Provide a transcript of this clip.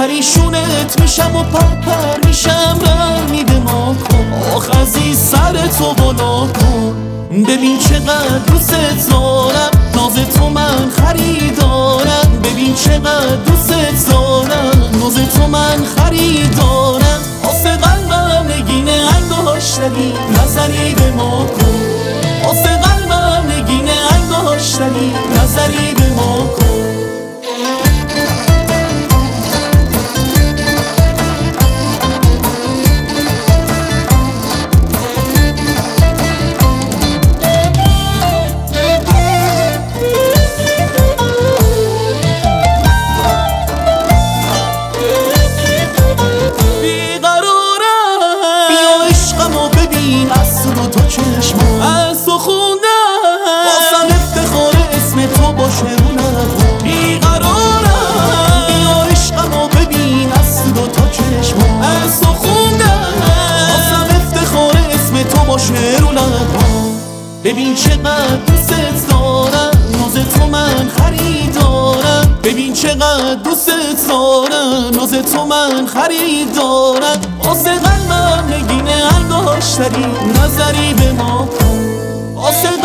پریشونت میشم و پر میشم رحمی به ما کن. آخ عزیز سر تو بالا کن. ببین چقدر دوست دارم، ناز تو من خریدارم. ببین چقدر دوست دارم، ناز تو من خریدارم. آسه قلبم نگین انگاشتنی، نظری به ما کن. آسه قلبم نگین انگاشتنی، نظری به ما کن. از تو دو چشم از تو خوندم، واسم افتخار اسم تو باشه رو لبم. بیقرارم بیا عشقمو ببین از تو دو چشم از تو خوندم، واسم افتخار اسم تو باشه رو لبم. ببین چقدر دوست دارم، ناز تو من خریدارم. ببین چقدر دوست دارم، ناز تو من خریدارم. آسه قلبم نگین انگاشتنی، نظری به ما کن. آسه